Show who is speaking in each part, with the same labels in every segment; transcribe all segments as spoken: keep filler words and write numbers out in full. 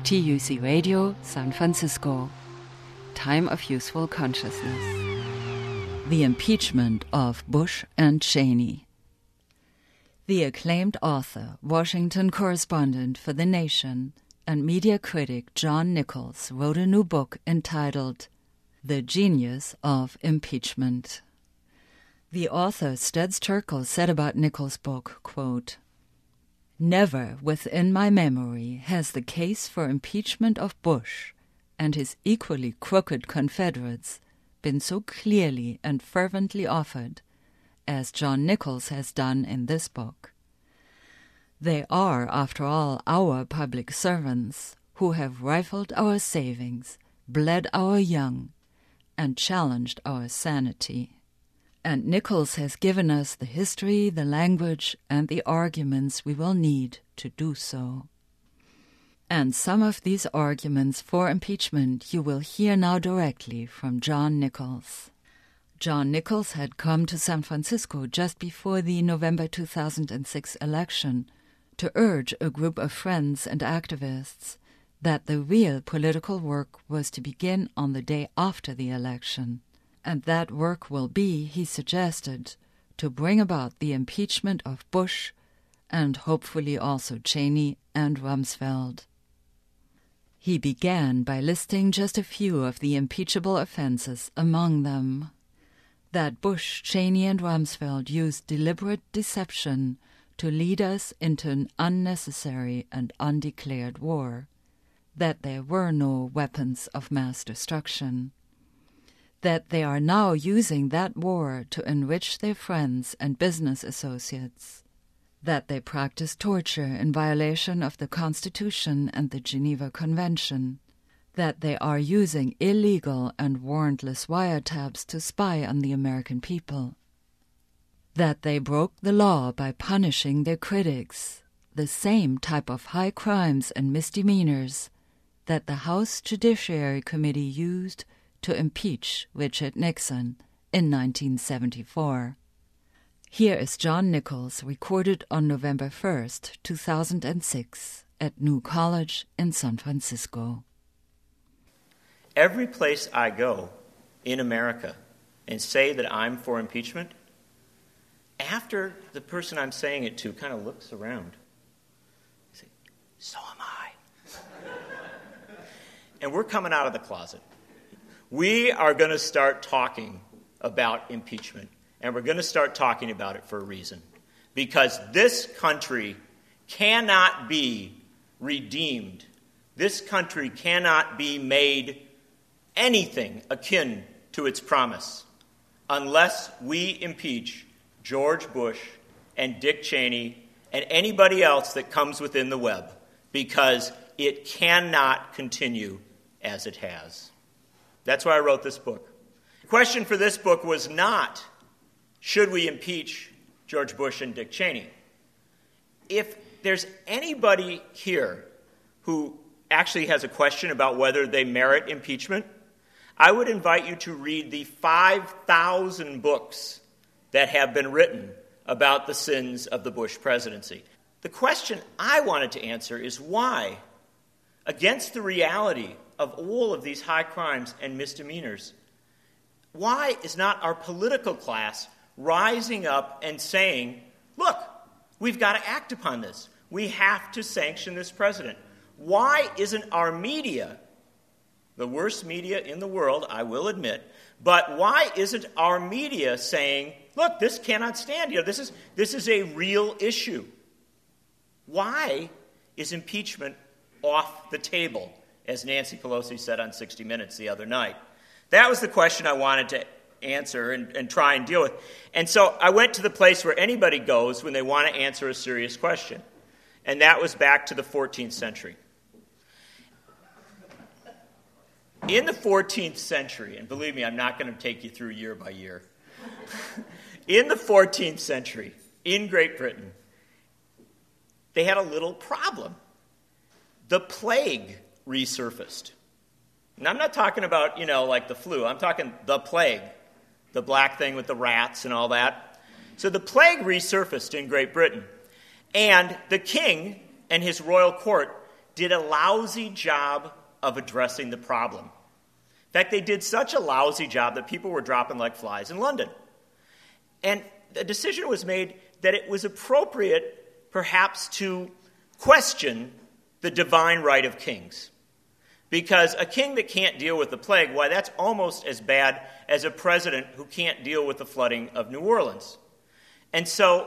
Speaker 1: T U C Radio, San Francisco. Time of Useful Consciousness. The Impeachment of Bush and Cheney. The acclaimed author, Washington correspondent for The Nation, and media critic John Nichols wrote a new book entitled The Genius of Impeachment. The author, Studs Terkel, said about Nichols' book, quote, "Never within my memory has the case for impeachment of Bush and his equally crooked Confederates been so clearly and fervently offered as John Nichols has done in this book. They are, after all, our public servants who have rifled our savings, bled our young, and challenged our sanity. And Nichols has given us the history, the language, and the arguments we will need to do so. And some of these arguments for impeachment you will hear now directly from John Nichols." John Nichols had come to San Francisco just before the November two thousand six election to urge a group of friends and activists that the real political work was to begin on the day after the election. And that work will be, he suggested, to bring about the impeachment of Bush and hopefully also Cheney and Rumsfeld. He began by listing just a few of the impeachable offenses among them. That Bush, Cheney, and Rumsfeld used deliberate deception to lead us into an unnecessary and undeclared war. That there were no weapons of mass destruction. That they are now using that war to enrich their friends and business associates. That they practice torture in violation of the Constitution and the Geneva Convention. That they are using illegal and warrantless wiretaps to spy on the American people. That they broke the law by punishing their critics, the same type of high crimes and misdemeanors that the House Judiciary Committee used to impeach Richard Nixon in nineteen seventy-four. Here is John Nichols, recorded on November first, two thousand six, at New College in San Francisco.
Speaker 2: Every place I go in America and say that I'm for impeachment, after the person I'm saying it to kind of looks around, they say, "So am I." And we're coming out of the closet. We are going to start talking about impeachment, and we're going to start talking about it for a reason. Because this country cannot be redeemed. This country cannot be made anything akin to its promise unless we impeach George Bush and Dick Cheney and anybody else that comes within the web, because it cannot continue as it has. That's why I wrote this book. The question for this book was not, should we impeach George Bush and Dick Cheney? If there's anybody here who actually has a question about whether they merit impeachment, I would invite you to read the five thousand books that have been written about the sins of the Bush presidency. The question I wanted to answer is why, against the reality of all of these high crimes and misdemeanors, why is not our political class rising up and saying, look, we've got to act upon this. We have to sanction this president. Why isn't our media, the worst media in the world, I will admit, but why isn't our media saying, look, this cannot stand here. This is, this is a real issue. Why is impeachment off the table, as Nancy Pelosi said on sixty minutes the other night? That was the question I wanted to answer and, and try and deal with. And so I went to the place where anybody goes when they want to answer a serious question, and that was back to the fourteenth century. In the fourteenth century, and believe me, I'm not going to take you through year by year. In the fourteenth century, in Great Britain, they had a little problem. The plague resurfaced. And I'm not talking about, you know, like the flu. I'm talking the plague, the black thing with the rats and all that. So the plague resurfaced in Great Britain. And the king and his royal court did a lousy job of addressing the problem. In fact, they did such a lousy job that people were dropping like flies in London. And a decision was made that it was appropriate, perhaps, to question the divine right of kings. Because a king that can't deal with the plague, why, that's almost as bad as a president who can't deal with the flooding of New Orleans. And so,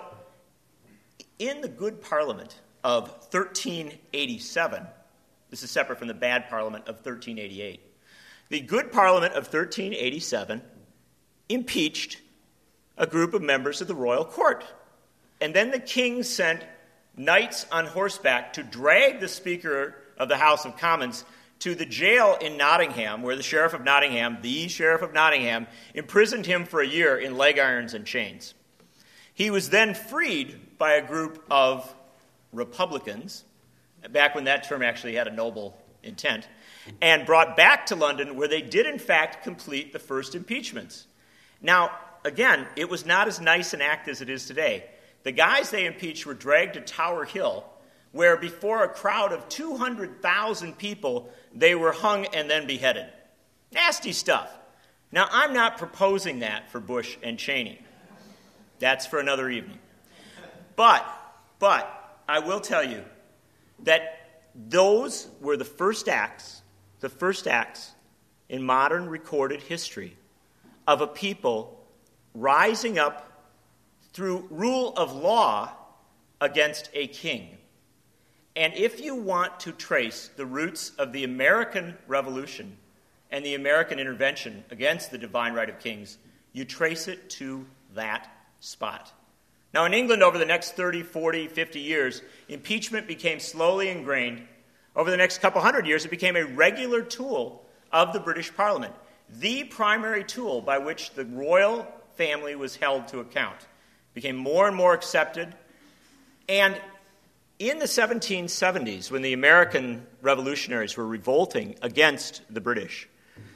Speaker 2: in the good parliament of thirteen eighty-seven, this is separate from the bad parliament of thirteen eighty-eight, the good parliament of thirteen eighty-seven impeached a group of members of the royal court. And then the king sent knights on horseback to drag the Speaker of the House of Commons to the jail in Nottingham, where the Sheriff of Nottingham, the Sheriff of Nottingham, imprisoned him for a year in leg irons and chains. He was then freed by a group of Republicans, back when that term actually had a noble intent, and brought back to London, where they did in fact complete the first impeachments. Now, again, it was not as nice an act as it is today. The guys they impeached were dragged to Tower Hill, where before a crowd of two hundred thousand people, they were hung and then beheaded. Nasty stuff. Now, I'm not proposing that for Bush and Cheney. That's for another evening. But, but, I will tell you that those were the first acts, the first acts in modern recorded history of a people rising up through rule of law against a king. And if you want to trace the roots of the American Revolution and the American intervention against the divine right of kings, you trace it to that spot. Now, in England, over the next thirty, forty, fifty years, impeachment became slowly ingrained. Over the next couple hundred years, it became a regular tool of the British Parliament, the primary tool by which the royal family was held to account. It became more and more accepted. And in the seventeen seventies, when the American revolutionaries were revolting against the British,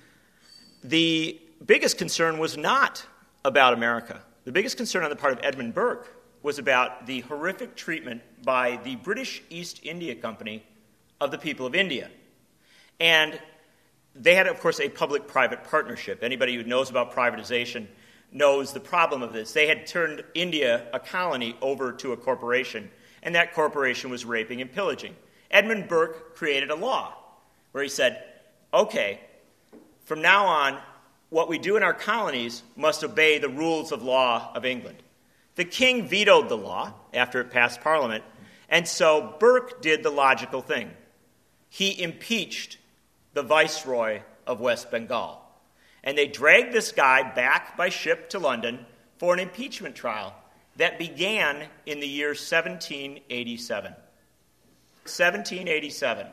Speaker 2: the biggest concern was not about America. The biggest concern on the part of Edmund Burke was about the horrific treatment by the British East India Company of the people of India. And they had, of course, a public-private partnership. Anybody who knows about privatization knows the problem of this. They had turned India, a colony, over to a corporation, and that corporation was raping and pillaging. Edmund Burke created a law where he said, okay, from now on, what we do in our colonies must obey the rules of law of England. The king vetoed the law after it passed Parliament, and so Burke did the logical thing. He impeached the Viceroy of West Bengal. And they dragged this guy back by ship to London for an impeachment trial that began in the year seventeen eighty-seven. seventeen eighty-seven.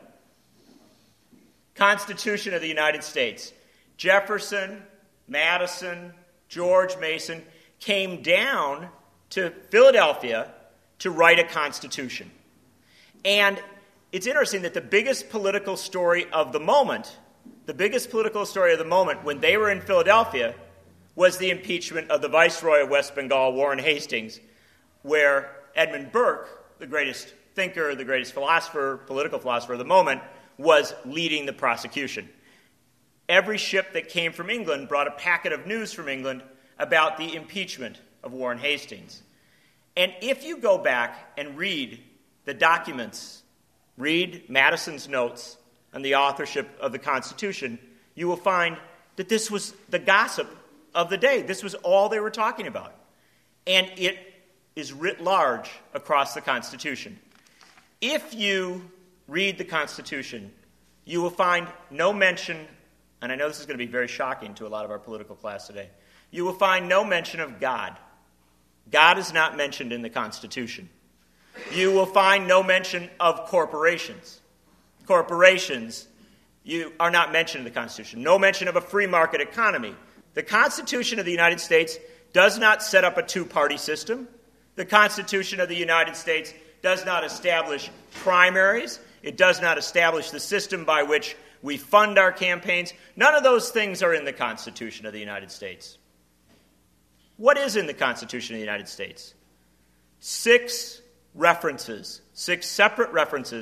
Speaker 2: Constitution of the United States. Jefferson, Madison, George Mason came down to Philadelphia to write a constitution. And it's interesting that the biggest political story of the moment, the biggest political story of the moment when they were in Philadelphia was the impeachment of the Viceroy of West Bengal, Warren Hastings, where Edmund Burke, the greatest thinker, the greatest philosopher, political philosopher of the moment, was leading the prosecution. Every ship that came from England brought a packet of news from England about the impeachment of Warren Hastings. And if you go back and read the documents, read Madison's notes on the authorship of the Constitution, you will find that this was the gossip of the day. This was all they were talking about. And it is writ large across the Constitution. If you read the Constitution, you will find no mention, and I know this is going to be very shocking to a lot of our political class today, you will find no mention of God. God is not mentioned in the Constitution. You will find no mention of corporations. Corporations you are not mentioned in the Constitution. No mention of a free market economy. The Constitution of the United States does not set up a two-party system. The Constitution of the United States does not establish primaries. It does not establish the system by which we fund our campaigns. None of those things are in the Constitution of the United States. What is in the Constitution of the United States? Six references, six separate references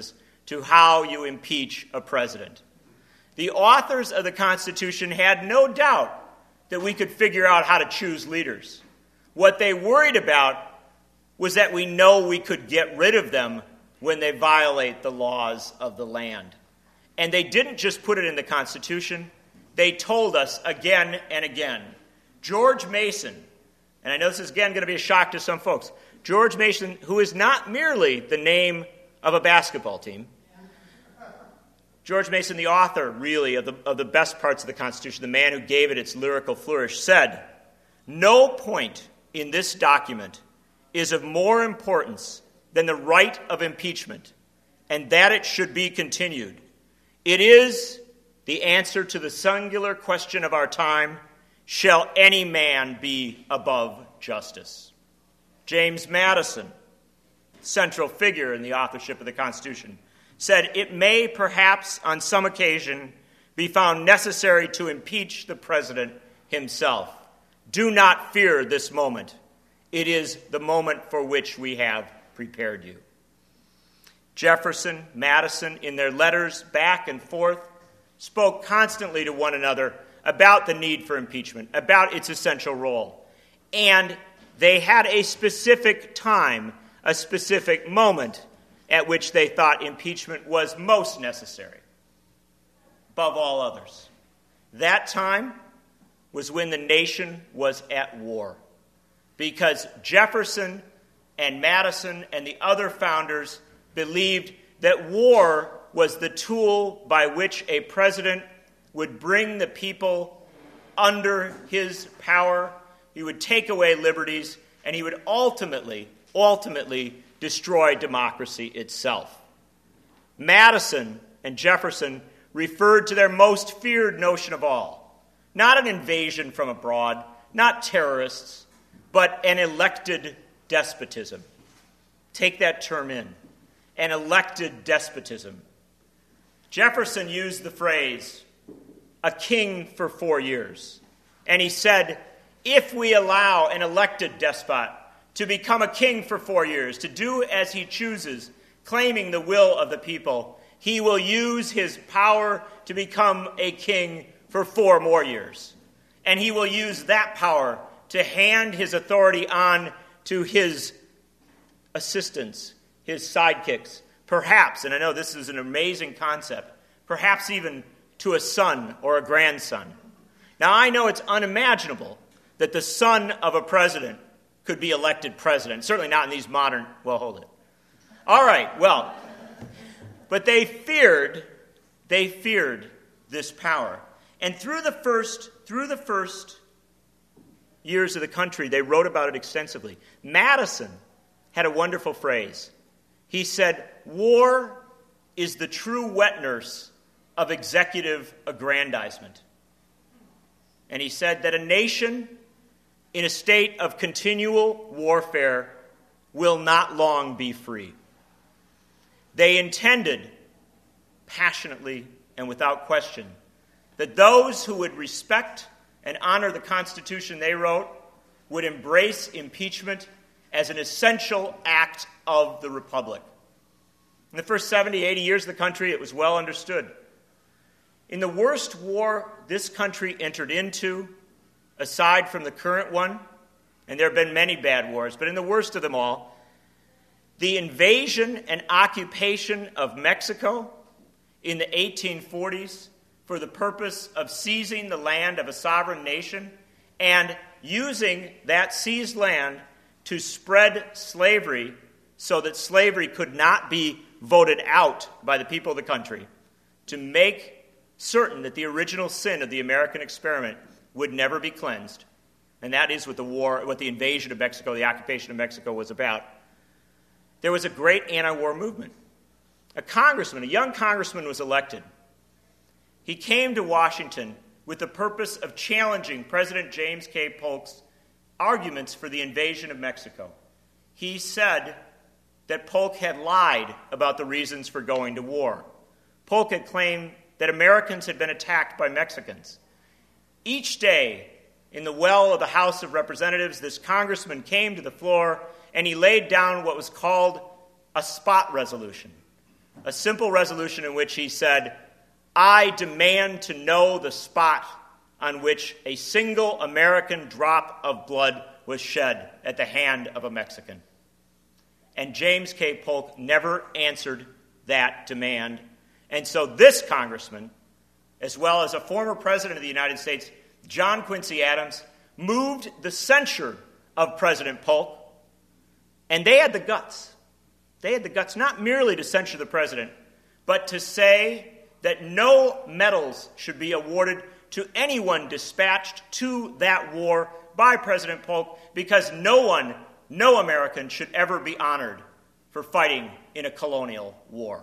Speaker 2: to how you impeach a president. The authors of the Constitution had no doubt that we could figure out how to choose leaders. What they worried about was that we know we could get rid of them when they violate the laws of the land. And they didn't just put it in the Constitution. They told us again and again. George Mason, and I know this is again going to be a shock to some folks, George Mason, who is not merely the name of a basketball team, George Mason, the author, really, of the, of the best parts of the Constitution, the man who gave it its lyrical flourish, said, "No point in this document is of more importance than the right of impeachment, and that it should be continued. It is the answer to the singular question of our time, shall any man be above justice?" James Madison, central figure in the authorship of the Constitution, said, "It may perhaps on some occasion be found necessary to impeach the president himself. Do not fear this moment. It is the moment for which we have prepared you." Jefferson, Madison, in their letters back and forth, spoke constantly to one another about the need for impeachment, about its essential role. And they had a specific time, a specific moment at which they thought impeachment was most necessary, above all others. That time was when the nation was at war, because Jefferson and Madison and the other founders believed that war was the tool by which a president would bring the people under his power, he would take away liberties, and he would ultimately, ultimately destroy democracy itself. Madison and Jefferson referred to their most feared notion of all, not an invasion from abroad, not terrorists, but an elected despotism. Take that term in, an elected despotism. Jefferson used the phrase, "a king for four years." And he said, if we allow an elected despot to become a king for four years, to do as he chooses, claiming the will of the people, he will use his power to become a king for four more years. And he will use that power to hand his authority on to his assistants, his sidekicks, perhaps, and I know this is an amazing concept, perhaps even to a son or a grandson. Now, I know it's unimaginable that the son of a president could be elected president. Certainly not in these modern, well, hold it. All right, well, but they feared, they feared this power. And through the first, through the first years of the country, they wrote about it extensively. Madison had a wonderful phrase. He said, "War is the true wet nurse of executive aggrandizement." And he said that a nation in a state of continual warfare will not long be free. They intended, passionately and without question, that those who would respect and honor the Constitution they wrote would embrace impeachment as an essential act of the Republic. In the first seventy, eighty years of the country, it was well understood. In the worst war this country entered into, aside from the current one, and there have been many bad wars, but in the worst of them all, the invasion and occupation of Mexico in the eighteen forties for the purpose of seizing the land of a sovereign nation and using that seized land to spread slavery so that slavery could not be voted out by the people of the country, to make certain that the original sin of the American experiment would never be cleansed. And that is what the war, what the invasion of Mexico, the occupation of Mexico was about. There was a great anti-war movement. A congressman, a young congressman was elected. He came to Washington with the purpose of challenging President James K. Polk's arguments for the invasion of Mexico. He said that Polk had lied about the reasons for going to war. Polk had claimed that Americans had been attacked by Mexicans. Each day, in the well of the House of Representatives, this congressman came to the floor and he laid down what was called a spot resolution. a simple resolution in which he said, I demand to know the spot on which a single American drop of blood was shed at the hand of a Mexican. And James K. Polk never answered that demand. And so this congressman, as well as a former president of the United States, John Quincy Adams, moved the censure of President Polk. And they had the guts. They had the guts not merely to censure the president, but to say that no medals should be awarded to anyone dispatched to that war by President Polk, because no one, no American should ever be honored for fighting in a colonial war.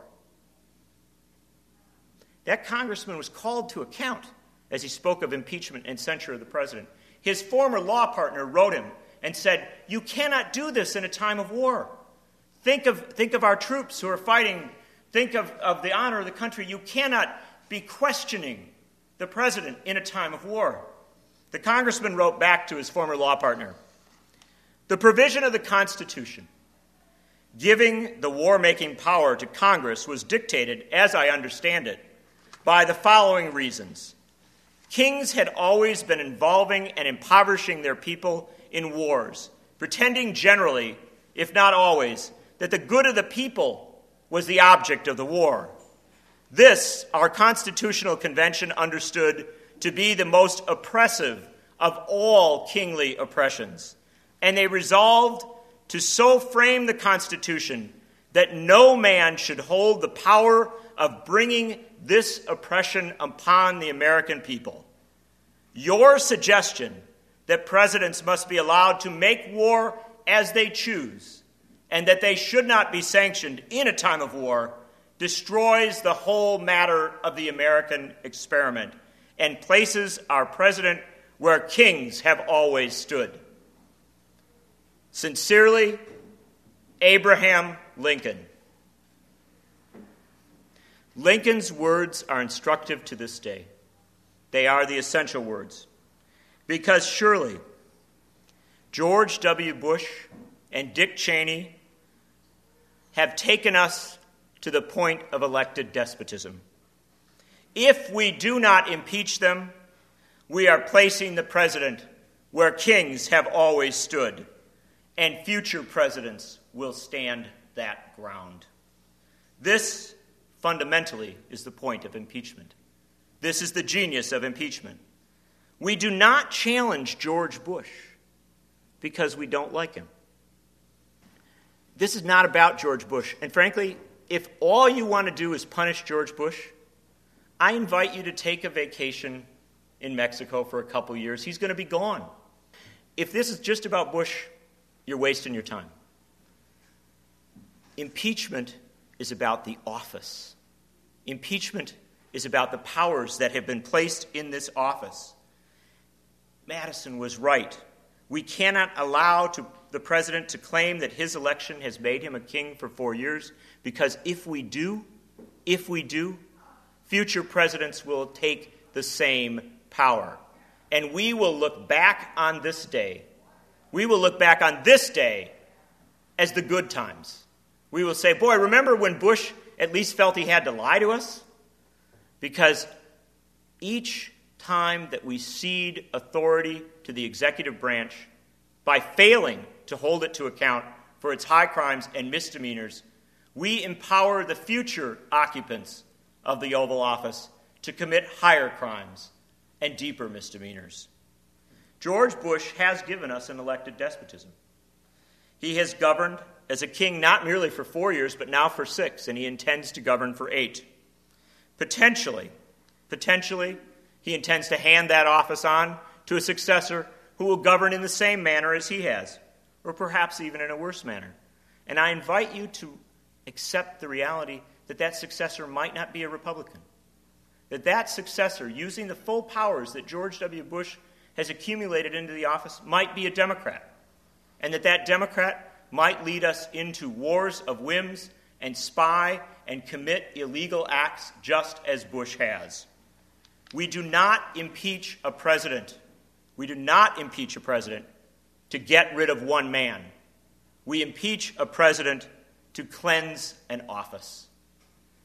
Speaker 2: That congressman was called to account as he spoke of impeachment and censure of the president. His former law partner wrote him and said, you cannot do this in a time of war. Think of, think of our troops who are fighting. Think of, of the honor of the country. You cannot be questioning the president in a time of war. The congressman wrote back to his former law partner, the provision of the Constitution giving the war-making power to Congress was dictated, as I understand it, by the following reasons. Kings had always been involving and impoverishing their people in wars, pretending generally, if not always, that the good of the people was the object of the war. This, our Constitutional Convention understood to be the most oppressive of all kingly oppressions, and they resolved to so frame the Constitution that no man should hold the power of bringing this oppression upon the American people. Your suggestion that presidents must be allowed to make war as they choose and that they should not be sanctioned in a time of war destroys the whole matter of the American experiment and places our president where kings have always stood. Sincerely, Abraham Lincoln. Lincoln's words are instructive to this day. They are the essential words. Because surely George W. Bush and Dick Cheney have taken us to the point of elected despotism. If we do not impeach them, we are placing the president where kings have always stood, and future presidents will stand that ground. This, fundamentally, is the point of impeachment. This is the genius of impeachment. We do not challenge George Bush because we don't like him. This is not about George Bush. And frankly, if all you want to do is punish George Bush, I invite you to take a vacation in Mexico for a couple years. He's going to be gone. If this is just about Bush, you're wasting your time. Impeachment is about the office. Impeachment is about the powers that have been placed in this office. Madison was right. We cannot allow to the president to claim that his election has made him a king for four years, because if we do, if we do, future presidents will take the same power. And we will look back on this day. We will look back on this day as the good times. We will say, boy, remember when Bush at least felt he had to lie to us? Because each time that we cede authority to the executive branch by failing to hold it to account for its high crimes and misdemeanors, we empower the future occupants of the Oval Office to commit higher crimes and deeper misdemeanors. George Bush has given us an elected despotism. He has governed as a king not merely for four years, but now for six, and he intends to govern for eight. Potentially, potentially, he intends to hand that office on to a successor who will govern in the same manner as he has, or perhaps even in a worse manner. And I invite you to accept the reality that that successor might not be a Republican, that that successor, using the full powers that George W. Bush has accumulated into the office, might be a Democrat, and that that Democrat might lead us into wars of whims and spy and commit illegal acts just as Bush has. We do not impeach a president. We do not impeach a president to get rid of one man. We impeach a president to cleanse an office.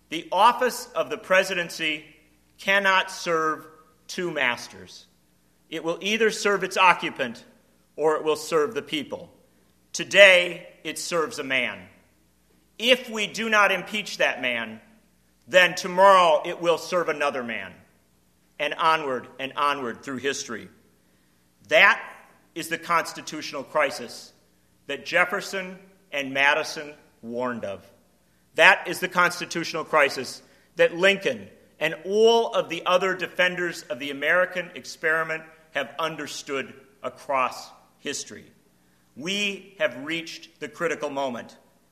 Speaker 2: The office of the presidency cannot serve two masters. It will either serve its occupant or it will serve the people. Today, it serves a man. If we do not impeach that man, then tomorrow it will serve another man, and onward and onward through history. That is the constitutional crisis that Jefferson and Madison warned of. That is the constitutional crisis that Lincoln and all of the other defenders of the American experiment have understood across history. We have reached the critical moment.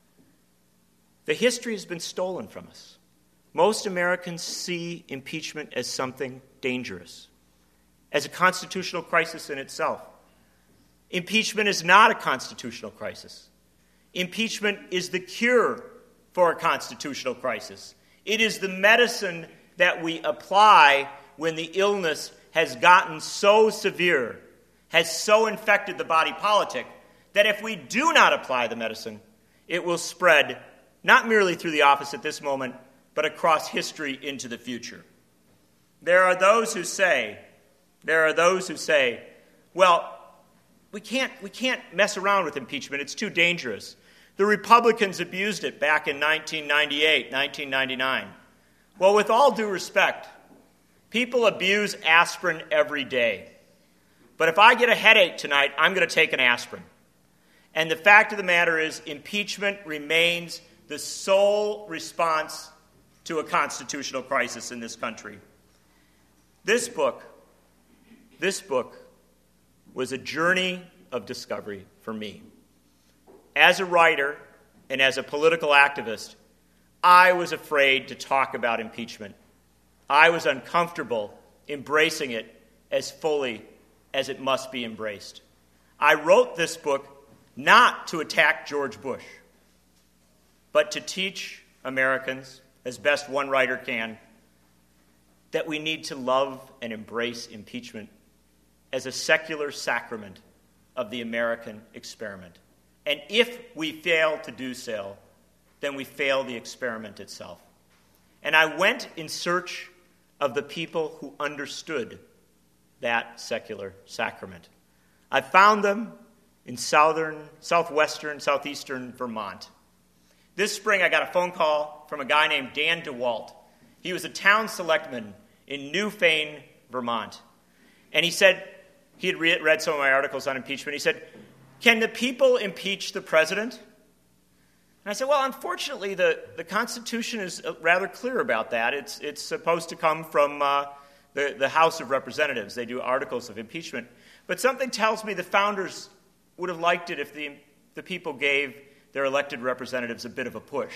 Speaker 2: The history has been stolen from us. Most Americans see impeachment as something dangerous, as a constitutional crisis in itself. Impeachment is not a constitutional crisis. Impeachment is the cure for a constitutional crisis. It is the medicine that we apply when the illness has gotten so severe, has so infected the body politic, that if we do not apply the medicine, it will spread not merely through the office at this moment, but across history into the future. There are those who say, there are those who say, well, we can't, we can't mess around with impeachment. It's too dangerous. The Republicans abused it back in nineteen ninety-eight, nineteen ninety-nine. Well, with all due respect, people abuse aspirin every day. But if I get a headache tonight, I'm going to take an aspirin. And the fact of the matter is, impeachment remains the sole response to a constitutional crisis in this country. This book, this book was a journey of discovery for me. As a writer and as a political activist, I was afraid to talk about impeachment. I was uncomfortable embracing it as fully as it must be embraced. I wrote this book not to attack George Bush, but to teach Americans, as best one writer can, that we need to love and embrace impeachment as a secular sacrament of the American experiment. And if we fail to do so, then we fail the experiment itself. And I went in search of the people who understood that secular sacrament. I found them in southern, southwestern, southeastern Vermont. This spring, I got a phone call from a guy named Dan DeWalt. He was a town selectman in Newfane, Vermont. And he said, he had re- read some of my articles on impeachment. He said, can the people impeach the president? And I said, well, unfortunately, the, the Constitution is rather clear about that. It's, it's supposed to come from uh, the, the House of Representatives. They do articles of impeachment. But something tells me the founders would have liked it if the, the people gave their elected representatives a bit of a push.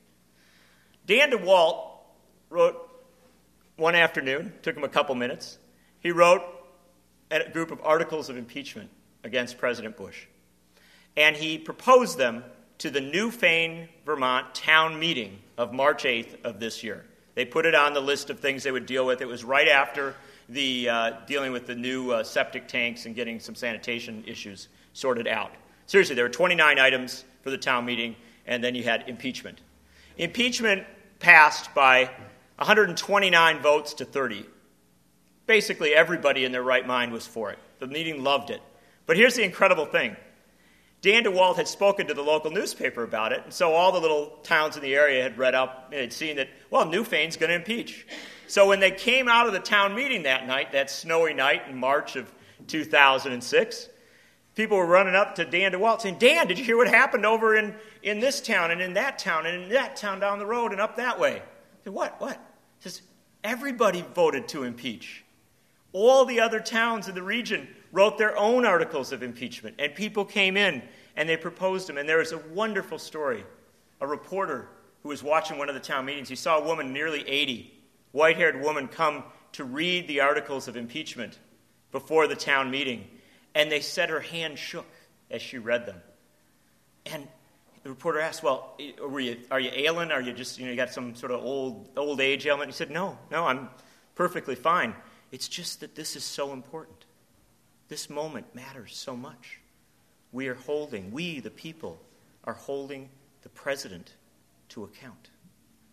Speaker 2: Dan DeWalt wrote one afternoon, took him a couple minutes, he wrote a group of articles of impeachment against President Bush. And he proposed them to the Newfane, Vermont town meeting of March eighth of this year. They put it on the list of things they would deal with. It was right after the uh, dealing with the new uh, septic tanks and getting some sanitation issues sorted out. Seriously, there were twenty-nine items for the town meeting, and then you had impeachment. Impeachment passed by one hundred twenty-nine votes to thirty. Basically, everybody in their right mind was for it. The meeting loved it. But here's the incredible thing. Dan DeWalt had spoken to the local newspaper about it, and so all the little towns in the area had read up and had seen that, well, Newfane's going to impeach. So when they came out of the town meeting that night, that snowy night in March of two thousand six, people were running up to Dan DeWalt saying, Dan, did you hear what happened over in, in this town and in that town and in that town down the road and up that way? I said, what, what? He says, everybody voted to impeach. All the other towns in the region wrote their own articles of impeachment, and people came in and they proposed them. And there was a wonderful story. A reporter who was watching one of the town meetings, he saw a woman nearly eighty, white-haired woman, come to read the articles of impeachment before the town meeting. And they said her hand shook as she read them. And the reporter asked, well, were you, are you ailing? Are you just, you know, you got some sort of old old age ailment? And he said, no, no, I'm perfectly fine. It's just that this is so important. This moment matters so much. We are holding, we, the people, are holding the president to account.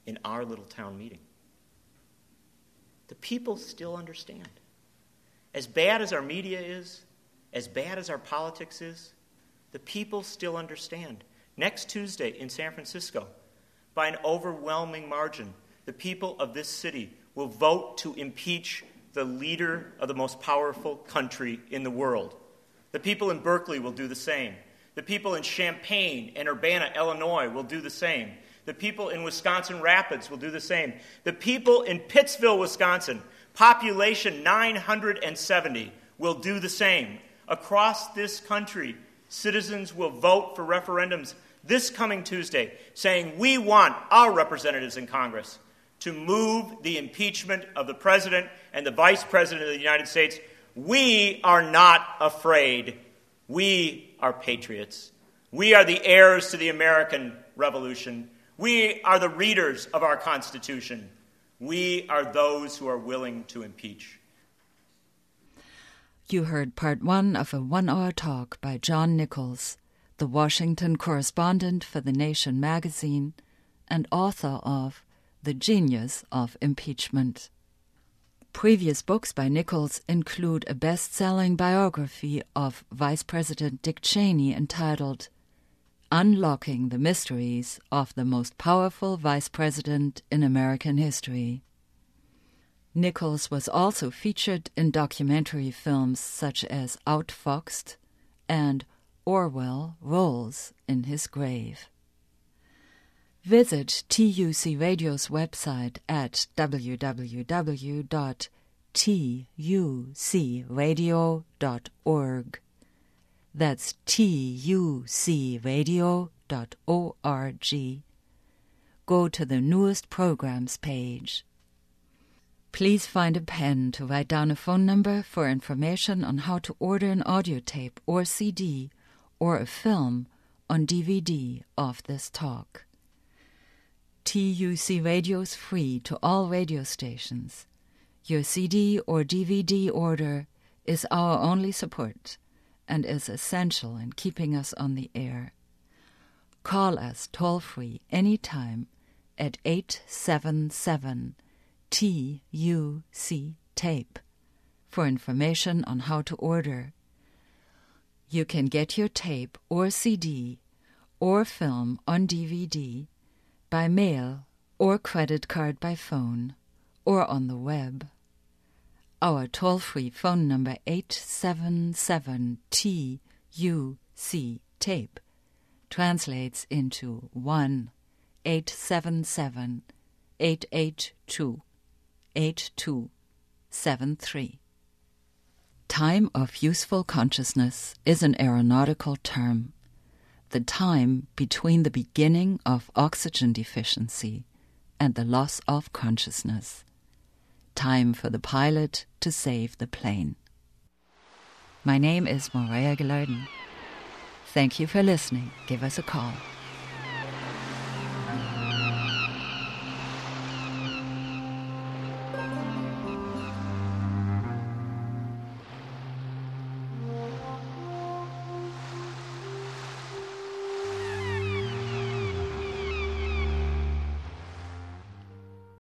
Speaker 2: in our little town meeting. The people still understand. As bad as our media is, as bad as our politics is, the people still understand. Next Tuesday in San Francisco, by an overwhelming margin, the people of this city will vote to impeach the leader of the most powerful country in the world. The people in Berkeley will do the same. The people in Champaign and Urbana, Illinois will do the same. The people in Wisconsin Rapids will do the same. The people in Pittsville, Wisconsin, population nine hundred seventy, will do the same. Across this country, citizens will vote for referendums this coming Tuesday saying we want our representatives in Congress to move the impeachment of the President and the Vice President of the United States. We are not afraid. We are patriots. We are the heirs to the American Revolution. We are the readers of our Constitution. We are those who are willing to impeach.
Speaker 1: You heard part one of a one-hour talk by John Nichols, the Washington correspondent for The Nation magazine and author of The Genius of Impeachment. Previous books by Nichols include a best-selling biography of Vice President Dick Cheney entitled Unlocking the Mysteries of the Most Powerful Vice President in American History. Nichols was also featured in documentary films such as Outfoxed and Orwell Rolls in His Grave. Visit T U C Radio's website at w w w dot t u c radio dot org. That's T U C radio dot org. Go to the newest programs page. Please find a pen to write down a phone number for information on how to order an audio tape or C D or a film on D V D of this talk. T U C Radio is free to all radio stations. Your C D or D V D order is our only support and is essential in keeping us on the air. Call us toll-free anytime at eight seven seven T U C tape for information on how to order. You can get your tape or C D or film on D V D by mail or credit card by phone or on the web. Our toll-free phone number eight seven seven T U C tape translates into one eight seven seven eight eight two eight two seven three. Time of useful consciousness is an aeronautical term. The time between the beginning of oxygen deficiency and the loss of consciousness. Time for the pilot to save the plane. My name is Morea Gilardin. Thank you for listening. Give us a call.